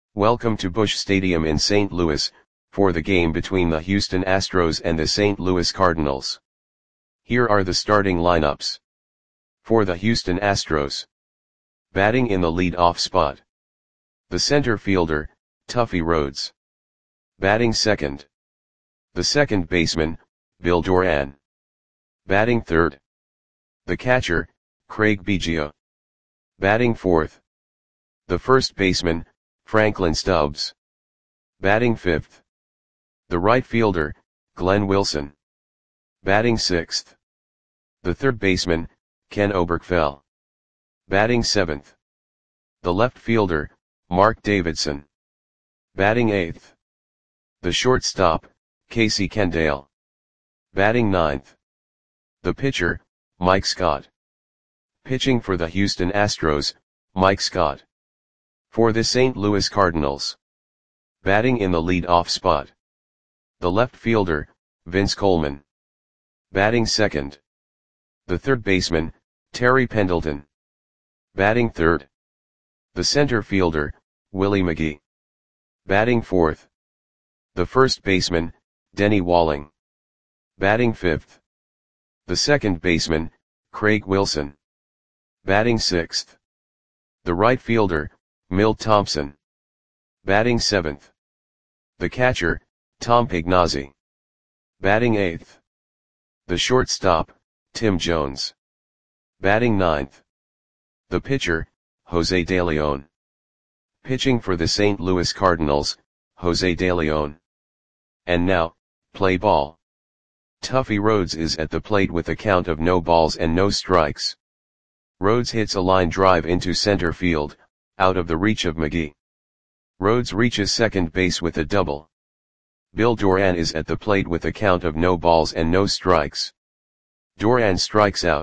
Welcome to Busch Stadium in St. Louis, for the game between the Houston Astros and the St. Louis Cardinals. Here are the starting lineups. For the Houston Astros. Batting in the lead-off spot. The center fielder, Tuffy Rhodes. Batting second. The second baseman, Bill Doran. Batting third. The catcher, Craig Biggio. Batting fourth. The first baseman, Franklin Stubbs. Batting fifth. The right fielder, Glenn Wilson. Batting sixth. The third baseman, Ken Oberkfell. Batting seventh. The left fielder, Mark Davidson. Batting eighth. The shortstop, Casey Kendall. Batting ninth. The pitcher, Mike Scott. Pitching for the Houston Astros, Mike Scott. For the St. Louis Cardinals. Batting in the lead-off spot. The left fielder, Vince Coleman. Batting second. The third baseman, Terry Pendleton. Batting third. The center fielder, Willie McGee. Batting fourth. The first baseman, Denny Walling. Batting fifth. The second baseman, Craig Wilson. Batting sixth. The right fielder, Milt Thompson. Batting seventh. The catcher, Tom Pignazzi. Batting eighth. The shortstop, Tim Jones. Batting ninth. The pitcher, Jose De Leon. Pitching for the St. Louis Cardinals, Jose De Leon. And now, play ball. Tuffy Rhodes is at the plate with a count of no balls and no strikes. Rhodes hits a line drive into center field, out of the reach of McGee. Rhodes reaches second base with a double. Bill Doran is at the plate with a count of no balls and no strikes. Doran strikes out.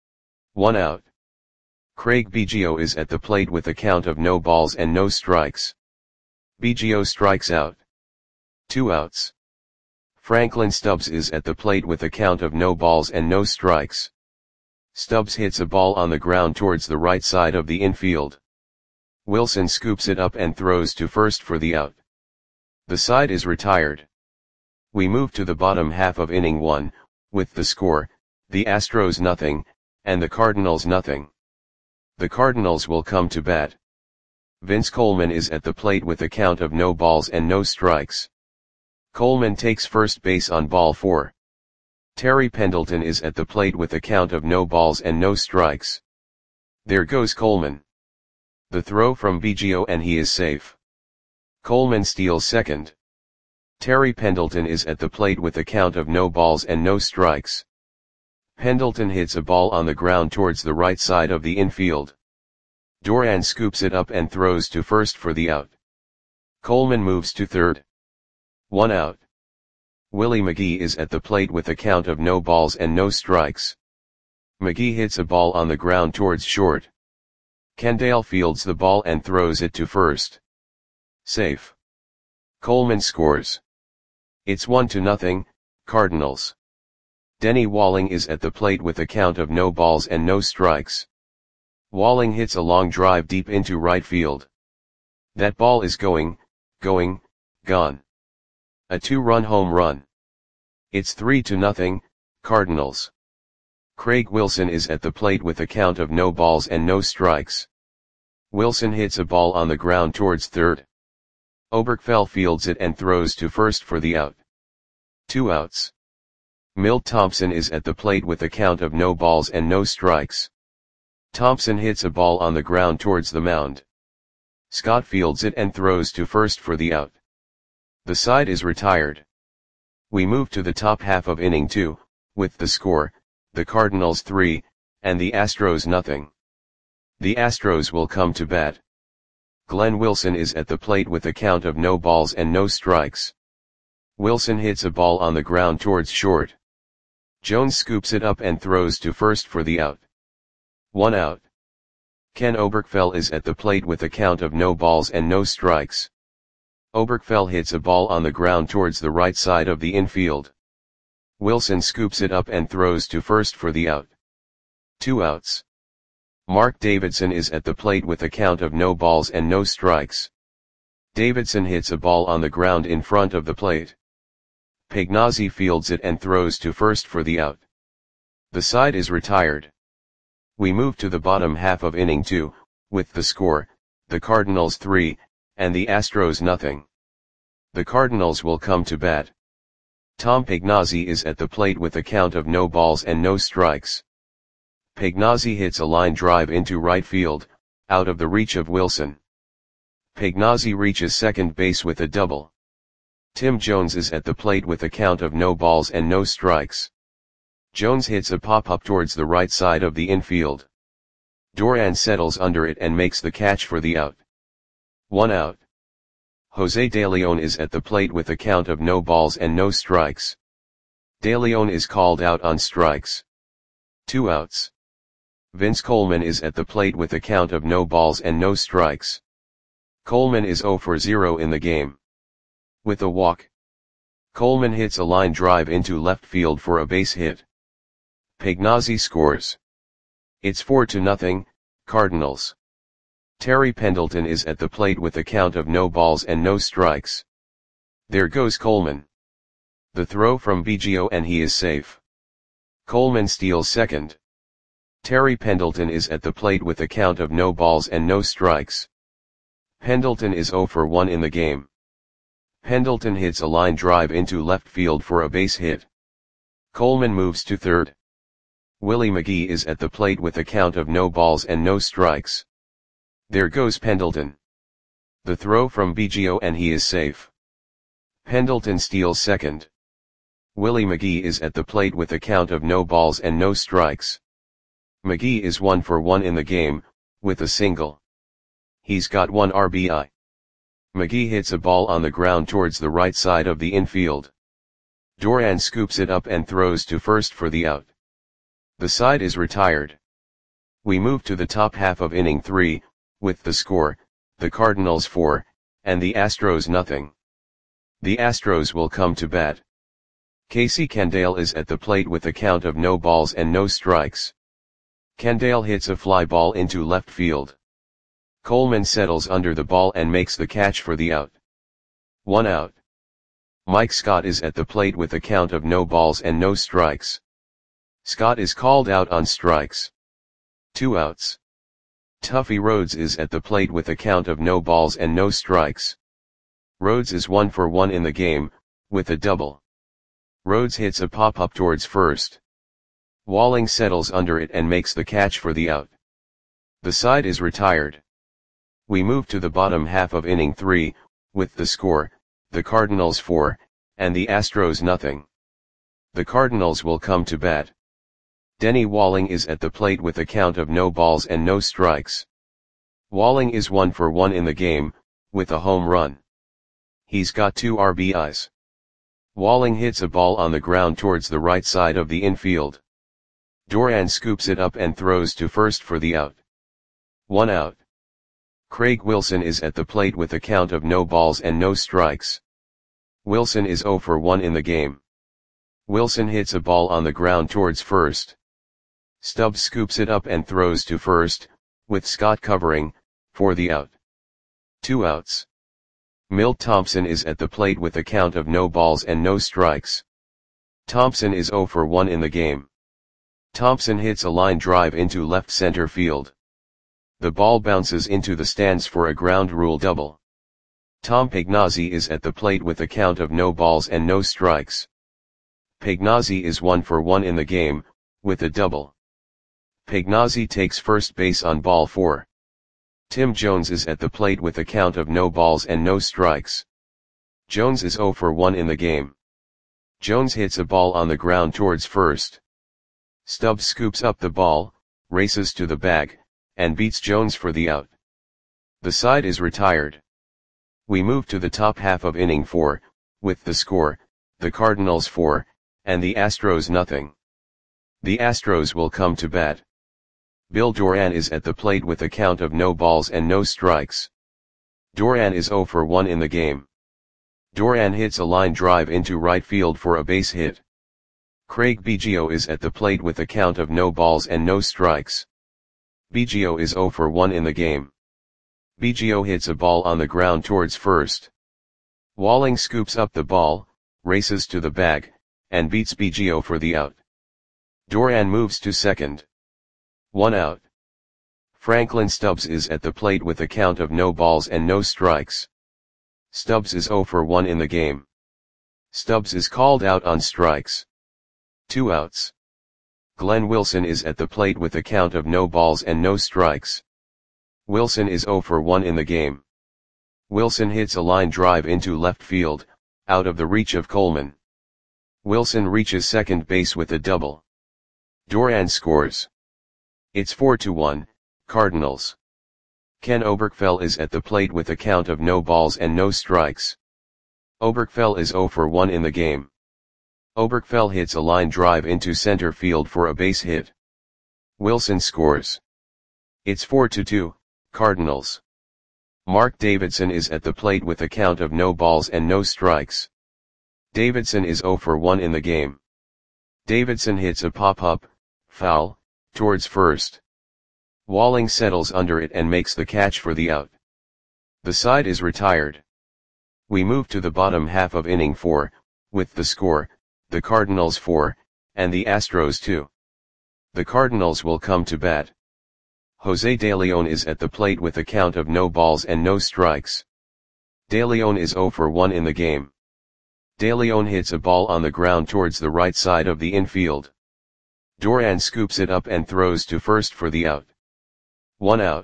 1 out. Craig Biggio is at the plate with a count of no balls and no strikes. Biggio strikes out. 2 outs. Franklin Stubbs is at the plate with a count of no balls and no strikes. Stubbs hits a ball on the ground towards the right side of the infield. Wilson scoops it up and throws to first for the out. The side is retired. We move to the bottom half of inning 1, with the score, the Astros nothing, and the Cardinals nothing. The Cardinals will come to bat. Vince Coleman is at the plate with a count of no balls and no strikes. Coleman takes first base on ball 4. Terry Pendleton is at the plate with a count of no balls and no strikes. There goes Coleman. The throw from Biggio and he is safe. Coleman steals second. Terry Pendleton is at the plate with a count of no balls and no strikes. Pendleton hits a ball on the ground towards the right side of the infield. Doran scoops it up and throws to first for the out. Coleman moves to third. 1 out. Willie McGee is at the plate with a count of no balls and no strikes. McGee hits a ball on the ground towards short. Kendall fields the ball and throws it to first. Safe. Coleman scores. It's 1-0, Cardinals. Denny Walling is at the plate with a count of no balls and no strikes. Walling hits a long drive deep into right field. That ball is gone. A 2-run home run. It's 3-0, Cardinals. Craig Wilson is at the plate with a count of no balls and no strikes. Wilson hits a ball on the ground towards third. Oberkfell fields it and throws to first for the out. 2 outs. Milt Thompson is at the plate with a count of no balls and no strikes. Thompson hits a ball on the ground towards the mound. Scott fields it and throws to first for the out. The side is retired. We move to the top half of inning 2, with the score, the Cardinals 3, and the Astros nothing. The Astros will come to bat. Glenn Wilson is at the plate with a count of no balls and no strikes. Wilson hits a ball on the ground towards short. Jones scoops it up and throws to first for the out. 1 out. Ken Oberkfell is at the plate with a count of no balls and no strikes. Oberkfell hits a ball on the ground towards the right side of the infield. Wilson scoops it up and throws to first for the out. 2 outs. Mark Davidson is at the plate with a count of no balls and no strikes. Davidson hits a ball on the ground in front of the plate. Pagnozzi fields it and throws to first for the out. The side is retired. We move to the bottom half of inning 2, with the score, the Cardinals 3, and the Astros nothing. The Cardinals will come to bat. Tom Pagnozzi is at the plate with a count of no balls and no strikes. Pagnozzi hits a line drive into right field, out of the reach of Wilson. Pagnozzi reaches second base with a double. Tim Jones is at the plate with a count of no balls and no strikes. Jones hits a pop-up towards the right side of the infield. Duran settles under it and makes the catch for the out. 1 out. Jose De Leon is at the plate with a count of no balls and no strikes. De Leon is called out on strikes. 2 outs. Vince Coleman is at the plate with a count of no balls and no strikes. Coleman is 0 for 0 in the game. With a walk, Coleman hits a line drive into left field for a base hit. Pagnozzi scores. It's 4-0, Cardinals. Terry Pendleton is at the plate with a count of no balls and no strikes. There goes Coleman. The throw from Biggio and he is safe. Coleman steals second. Terry Pendleton is at the plate with a count of no balls and no strikes. Pendleton is 0 for 1 in the game. Pendleton hits a line drive into left field for a base hit. Coleman moves to third. Willie McGee is at the plate with a count of no balls and no strikes. There goes Pendleton. The throw from Biggio and he is safe. Pendleton steals second. Willie McGee is at the plate with a count of no balls and no strikes. McGee is 1 for 1 in the game, with a single. He's got 1 RBI. McGee hits a ball on the ground towards the right side of the infield. Duran scoops it up and throws to first for the out. The side is retired. We move to the top half of inning 3, with the score, the Cardinals 4, and the Astros nothing. The Astros will come to bat. Casey Candaele is at the plate with a count of no balls and no strikes. Candaele hits a fly ball into left field. Coleman settles under the ball and makes the catch for the out. 1 out. Mike Scott is at the plate with a count of no balls and no strikes. Scott is called out on strikes. 2 outs. Tuffy Rhodes is at the plate with a count of no balls and no strikes. Rhodes is 1 for 1 in the game, with a double. Rhodes hits a pop-up towards first. Walling settles under it and makes the catch for the out. The side is retired. We move to the bottom half of inning 3, with the score, the Cardinals 4, and the Astros nothing. The Cardinals will come to bat. Denny Walling is at the plate with a count of no balls and no strikes. Walling is 1 for 1 in the game, with a home run. He's got 2 RBIs. Walling hits a ball on the ground towards the right side of the infield. Duran scoops it up and throws to first for the out. 1 out. Craig Wilson is at the plate with a count of no balls and no strikes. Wilson is 0 for 1 in the game. Wilson hits a ball on the ground towards first. Stubbs scoops it up and throws to first, with Scott covering, for the out. 2 outs. Milt Thompson is at the plate with a count of no balls and no strikes. Thompson is 0 for 1 in the game. Thompson hits a line drive into left center field. The ball bounces into the stands for a ground rule double. Tom Pagnozzi is at the plate with a count of no balls and no strikes. Pagnozzi is 1 for 1 in the game, with a double. Pagnozzi takes first base on ball 4. Tim Jones is at the plate with a count of no balls and no strikes. Jones is 0 for 1 in the game. Jones hits a ball on the ground towards first. Stubbs scoops up the ball, races to the bag, and beats Jones for the out. The side is retired. We move to the top half of inning 4, with the score, the Cardinals 4, and the Astros nothing. The Astros will come to bat. Bill Duran is at the plate with a count of no balls and no strikes. Duran is 0 for 1 in the game. Duran hits a line drive into right field for a base hit. Craig Biggio is at the plate with a count of no balls and no strikes. Biggio is 0 for 1 in the game. Biggio hits a ball on the ground towards first. Walling scoops up the ball, races to the bag, and beats Biggio for the out. Doran moves to second. 1 out. Franklin Stubbs is at the plate with a count of no balls and no strikes. Stubbs is 0 for 1 in the game. Stubbs is called out on strikes. 2 outs. Glenn Wilson is at the plate with a count of no balls and no strikes. Wilson is 0 for 1 in the game. Wilson hits a line drive into left field, out of the reach of Coleman. Wilson reaches second base with a double. Doran scores. It's 4-1, Cardinals. Ken Oberkfell is at the plate with a count of no balls and no strikes. Oberkfell is 0 for 1 in the game. Oberkfell hits a line drive into center field for a base hit. Wilson scores. It's 4-2, Cardinals. Mark Davidson is at the plate with a count of no balls and no strikes. Davidson is 0 for 1 in the game. Davidson hits a pop-up, foul, towards first. Walling settles under it and makes the catch for the out. The side is retired. We move to the bottom half of inning 4, with the score, the Cardinals 4, and the Astros 2. The Cardinals will come to bat. Jose De Leon is at the plate with a count of no balls and no strikes. De Leon is 0 for 1 in the game. De Leon hits a ball on the ground towards the right side of the infield. Doran scoops it up and throws to first for the out. 1 out.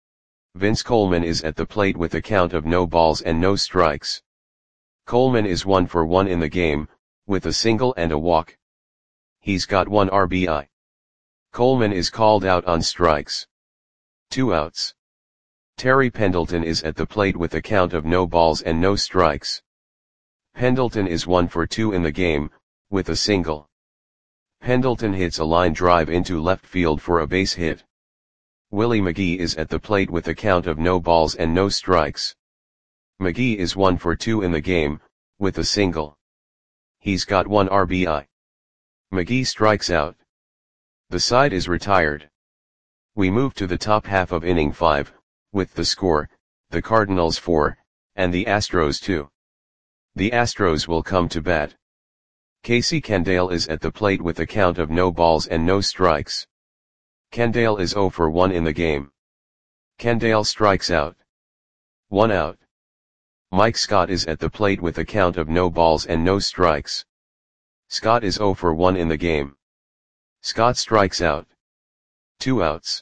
Vince Coleman is at the plate with a count of no balls and no strikes. Coleman is 1 for 1 in the game, with a single and a walk. He's got 1 RBI. Coleman is called out on strikes. 2 outs. Terry Pendleton is at the plate with a count of no balls and no strikes. Pendleton is 1 for 2 in the game, with a single. Pendleton hits a line drive into left field for a base hit. Willie McGee is at the plate with a count of no balls and no strikes. McGee is 1 for 2 in the game, with a single. He's got 1 RBI. McGee strikes out. The side is retired. We move to the top half of inning 5, with the score, the Cardinals 4, and the Astros 2. The Astros will come to bat. Casey Candaele is at the plate with a count of no balls and no strikes. Candaele is 0 for 1 in the game. Candaele strikes out. 1 out. Mike Scott is at the plate with a count of no balls and no strikes. Scott is 0 for 1 in the game. Scott strikes out. 2 outs.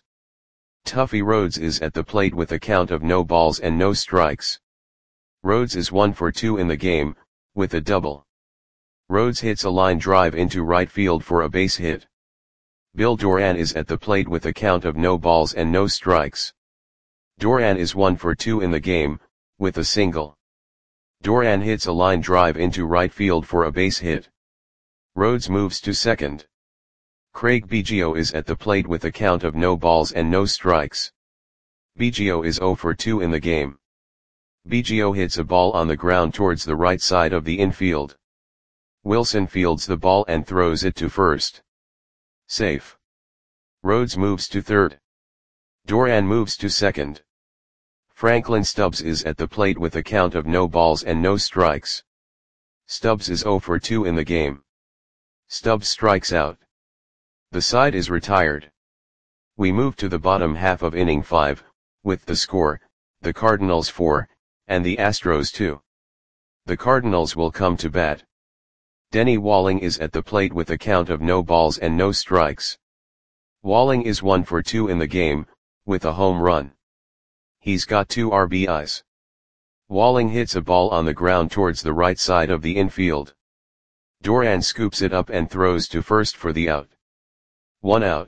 Tuffy Rhodes is at the plate with a count of no balls and no strikes. Rhodes is 1 for 2 in the game, with a double. Rhodes hits a line drive into right field for a base hit. Bill Doran is at the plate with a count of no balls and no strikes. Doran is 1 for 2 in the game, with a single. Doran hits a line drive into right field for a base hit. Rhodes moves to second. Craig Biggio is at the plate with a count of no balls and no strikes. Biggio is 0 for 2 in the game. Biggio hits a ball on the ground towards the right side of the infield. Wilson fields the ball and throws it to first. Safe. Rhodes moves to third. Doran moves to second. Franklin Stubbs is at the plate with a count of no balls and no strikes. Stubbs is 0 for 2 in the game. Stubbs strikes out. The side is retired. We move to the bottom half of inning 5, with the score, the Cardinals 4, and the Astros 2. The Cardinals will come to bat. Denny Walling is at the plate with a count of no balls and no strikes. Walling is 1 for 2 in the game, with a home run. He's got 2 RBIs. Walling hits a ball on the ground towards the right side of the infield. Doran scoops it up and throws to first for the out. 1 out.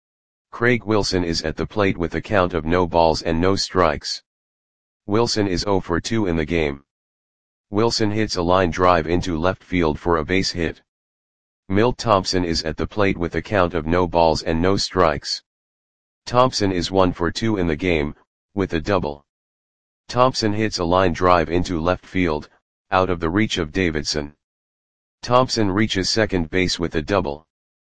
Craig Wilson is at the plate with a count of no balls and no strikes. Wilson is 0 for 2 in the game. Wilson hits a line drive into left field for a base hit. Milt Thompson is at the plate with a count of no balls and no strikes. Thompson is 1 for 2 in the game, with a double. Thompson hits a line drive into left field, out of the reach of Davidson. Thompson reaches second base with a double.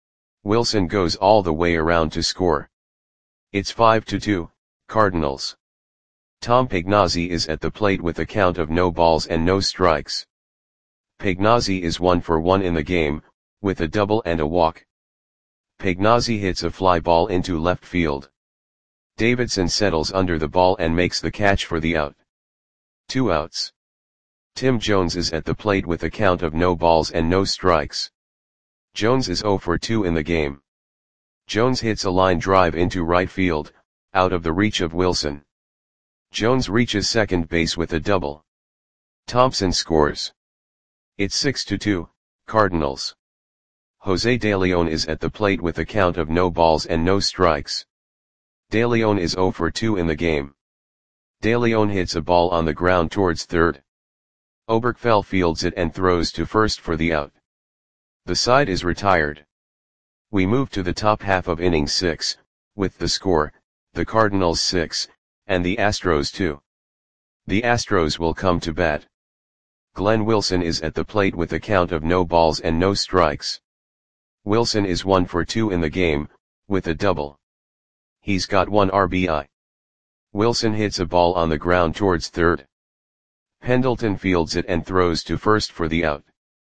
Wilson goes all the way around to score. It's 5-2, Cardinals. Tom Pagnozzi is at the plate with a count of no balls and no strikes. Pagnozzi is 1 for 1 in the game, with a double and a walk. Pagnozzi hits a fly ball into left field. Davidson settles under the ball and makes the catch for the out. 2 outs. Tim Jones is at the plate with a count of no balls and no strikes. Jones is 0 for 2 in the game. Jones hits a line drive into right field, out of the reach of Wilson. Jones reaches second base with a double. Thompson scores. It's 6-2, Cardinals. Jose De Leon is at the plate with a count of no balls and no strikes. De Leon is 0 for 2 in the game. De Leon hits a ball on the ground towards third. Oberkfell fields it and throws to first for the out. The side is retired. We move to the top half of inning 6, with the score, the Cardinals 6, and the Astros 2. The Astros will come to bat. Glenn Wilson is at the plate with a count of no balls and no strikes. Wilson is 1 for 2 in the game, with a double. He's got 1 RBI. Wilson hits a ball on the ground towards third. Pendleton fields it and throws to first for the out.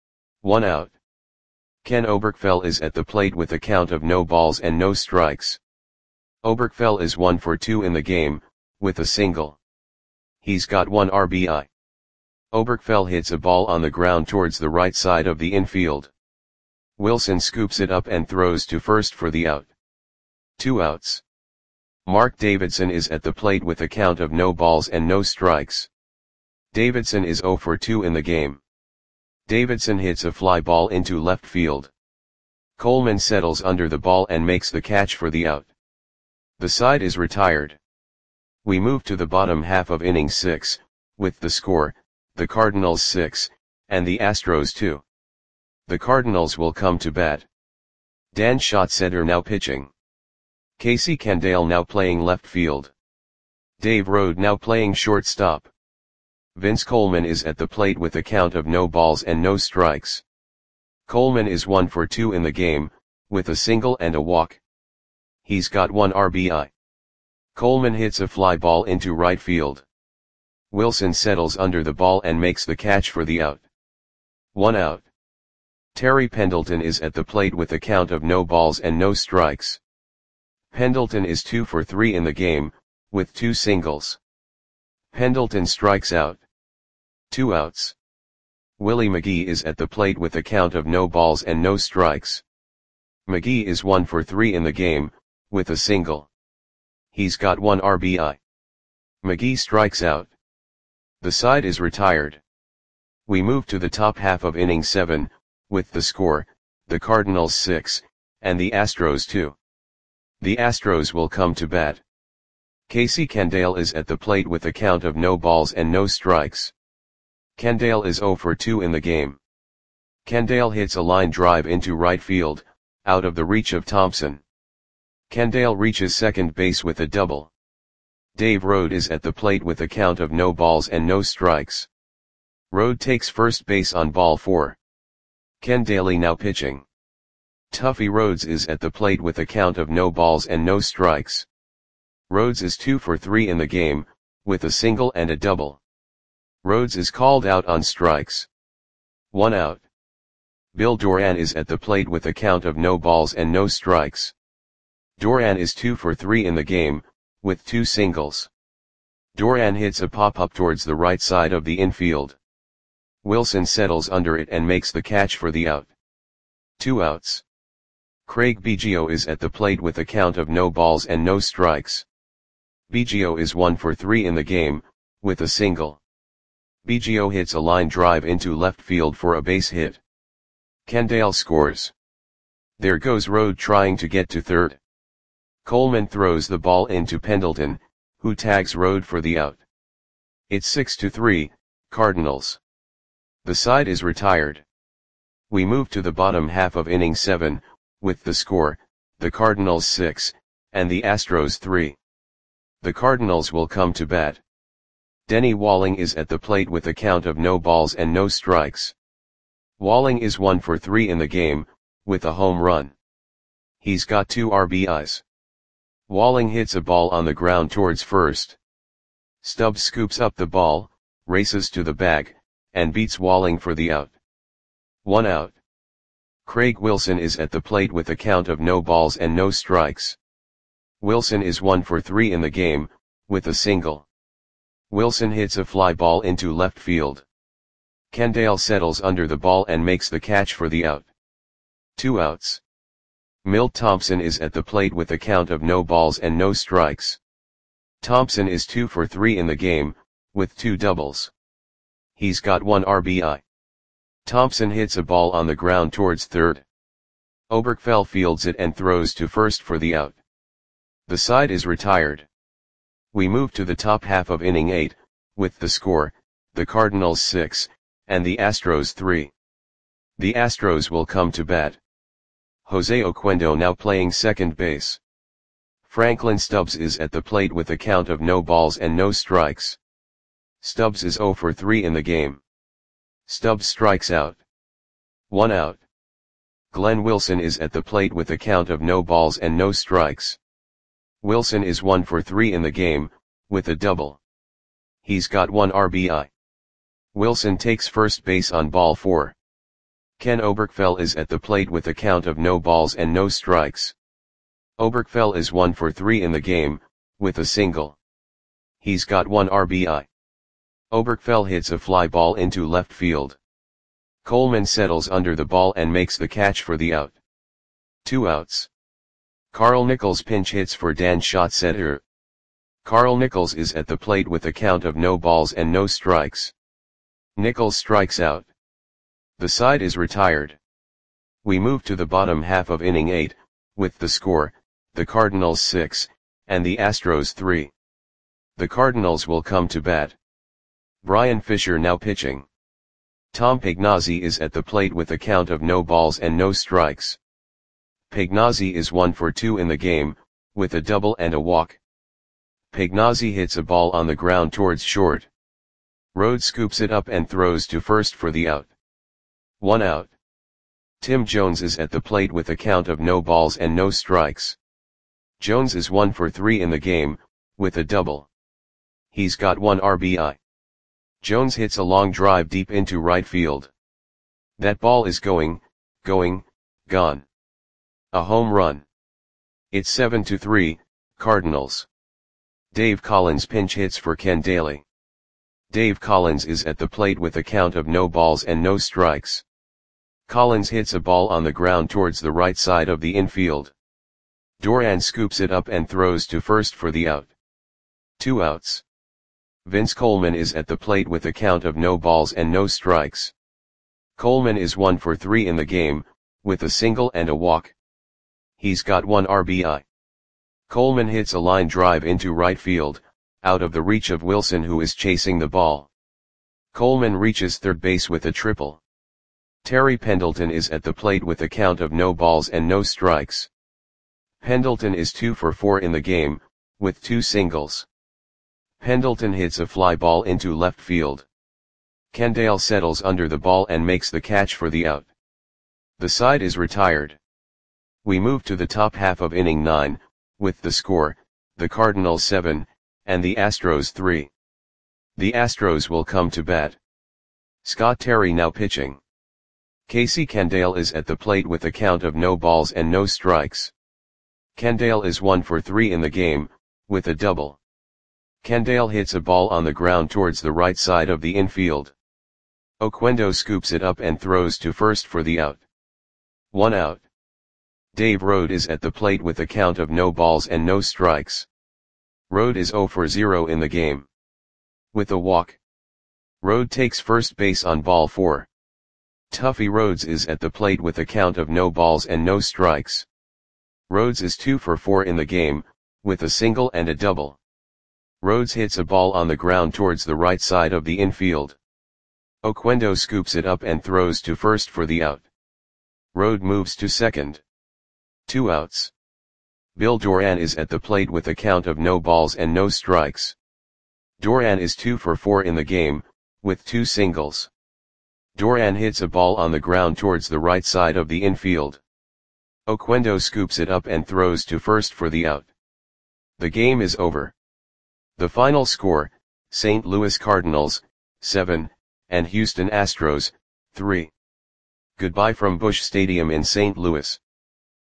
1 out. Ken Oberkfell is at the plate with a count of no balls and no strikes. Oberkfell is 1 for 2 in the game, with a single. He's got 1 RBI. Oberkfell hits a ball on the ground towards the right side of the infield. Wilson scoops it up and throws to first for the out. 2 outs. Mark Davidson is at the plate with a count of no balls and no strikes. Davidson is 0 for 2 in the game. Davidson hits a fly ball into left field. Coleman settles under the ball and makes the catch for the out. The side is retired. We move to the bottom half of inning 6, with the score, the Cardinals 6, and the Astros 2. The Cardinals will come to bat. Dan Schatzeder now pitching. Casey Candale now playing left field. Dave Rode now playing shortstop. Vince Coleman is at the plate with a count of no balls and no strikes. Coleman is 1 for 2 in the game, with a single and a walk. He's got 1 RBI. Coleman hits a fly ball into right field. Wilson settles under the ball and makes the catch for the out. 1 out. Terry Pendleton is at the plate with a count of no balls and no strikes. Pendleton is 2 for 3 in the game, with 2 singles. Pendleton strikes out. 2 outs. Willie McGee is at the plate with a count of no balls and no strikes. McGee is 1 for 3 in the game, with a single. He's got 1 RBI. McGee strikes out. The side is retired. We move to the top half of inning 7, with the score, the Cardinals 6, and the Astros 2. The Astros will come to bat. Casey Candale is at the plate with a count of no balls and no strikes. Candale is 0 for 2 in the game. Candale hits a line drive into right field, out of the reach of Thompson. Candale reaches second base with a double. Dave Rode is at the plate with a count of no balls and no strikes. Rode takes first base on ball 4. Ken Daly now pitching. Tuffy Rhodes is at the plate with a count of no balls and no strikes. Rhodes is 2 for 3 in the game, with a single and a double. Rhodes is called out on strikes. 1 out. Bill Doran is at the plate with a count of no balls and no strikes. Doran is 2 for 3 in the game, with 2 singles. Doran hits a pop-up towards the right side of the infield. Wilson settles under it and makes the catch for the out. 2 outs. Craig Biggio is at the plate with a count of no balls and no strikes. Biggio is 1 for 3 in the game, with a single. Biggio hits a line drive into left field for a base hit. Candale scores. There goes Rode trying to get to third. Coleman throws the ball into Pendleton, who tags Rode for the out. It's 6-3, Cardinals. The side is retired. We move to the bottom half of inning 7, with the score, the Cardinals 6, and the Astros 3. The Cardinals will come to bat. Denny Walling is at the plate with a count of no balls and no strikes. Walling is 1 for 3 in the game, with a home run. He's got 2 RBIs. Walling hits a ball on the ground towards first. Stubbs scoops up the ball, races to the bag, and beats Walling for the out. 1 out. Craig Wilson is at the plate with a count of no balls and no strikes. Wilson is 1 for 3 in the game, with a single. Wilson hits a fly ball into left field. Kendall settles under the ball and makes the catch for the out. 2 outs. Milt Thompson is at the plate with a count of no balls and no strikes. Thompson is 2 for 3 in the game, with 2 doubles. He's got 1 RBI. Thompson hits a ball on the ground towards third. Oberkfell fields it and throws to first for the out. The side is retired. We move to the top half of inning 8, with the score, the Cardinals 6, and the Astros 3. The Astros will come to bat. Jose Oquendo now playing second base. Franklin Stubbs is at the plate with a count of no balls and no strikes. Stubbs is 0 for 3 in the game. Stubbs strikes out. 1 out. Glenn Wilson is at the plate with a count of no balls and no strikes. Wilson is 1 for 3 in the game, with a double. He's got 1 RBI. Wilson takes first base on ball 4. Ken Oberkfell is at the plate with a count of no balls and no strikes. Oberkfell is 1 for 3 in the game, with a single. He's got 1 RBI. Oberkfell hits a fly ball into left field. Coleman settles under the ball and makes the catch for the out. 2 outs. Carl Nichols pinch hits for Dan Schatzeder. Carl Nichols is at the plate with a count of no balls and no strikes. Nichols strikes out. The side is retired. We move to the bottom half of inning 8, with the score, the Cardinals 6, and the Astros 3. The Cardinals will come to bat. Brian Fisher now pitching. Tom Pagnozzi is at the plate with a count of no balls and no strikes. Pagnozzi is 1 for 2 in the game, with a double and a walk. Pagnozzi hits a ball on the ground towards short. Rhodes scoops it up and throws to first for the out. 1 out. Tim Jones is at the plate with a count of no balls and no strikes. Jones is 1 for 3 in the game, with a double. He's got 1 RBI. Jones hits a long drive deep into right field. That ball is going, gone. A home run. It's 7-3, Cardinals. Dave Collins pinch hits for Ken Daly. Dave Collins is at the plate with a count of no balls and no strikes. Collins hits a ball on the ground towards the right side of the infield. Doran scoops it up and throws to first for the out. 2 outs. Vince Coleman is at the plate with a count of no balls and no strikes. Coleman is 1 for 3 in the game, with a single and a walk. He's got 1 RBI. Coleman hits a line drive into right field, out of the reach of Wilson who is chasing the ball. Coleman reaches third base with a triple. Terry Pendleton is at the plate with a count of no balls and no strikes. Pendleton is 2 for 4 in the game, with 2 singles. Pendleton hits a fly ball into left field. Kendall settles under the ball and makes the catch for the out. The side is retired. We move to the top half of inning 9, with the score, the Cardinals 7, and the Astros 3. The Astros will come to bat. Scott Terry now pitching. Casey Kendall is at the plate with a count of no balls and no strikes. Kendall is 1 for 3 in the game, with a double. Kendall hits a ball on the ground towards the right side of the infield. Oquendo scoops it up and throws to first for the out. 1 out. Dave Rode is at the plate with a count of no balls and no strikes. Rode is 0 for 0 in the game. With a walk. Rode takes first base on ball 4. Tuffy Rhodes is at the plate with a count of no balls and no strikes. Rhodes is 2 for 4 in the game, with a single and a double. Rhodes hits a ball on the ground towards the right side of the infield. Oquendo scoops it up and throws to first for the out. Rode moves to second. 2 outs. Bill Doran is at the plate with a count of no balls and no strikes. Doran is 2 for 4 in the game, with 2 singles. Doran hits a ball on the ground towards the right side of the infield. Oquendo scoops it up and throws to first for the out. The game is over. The final score, St. Louis Cardinals, 7, and Houston Astros, 3. Goodbye from Busch Stadium in St. Louis.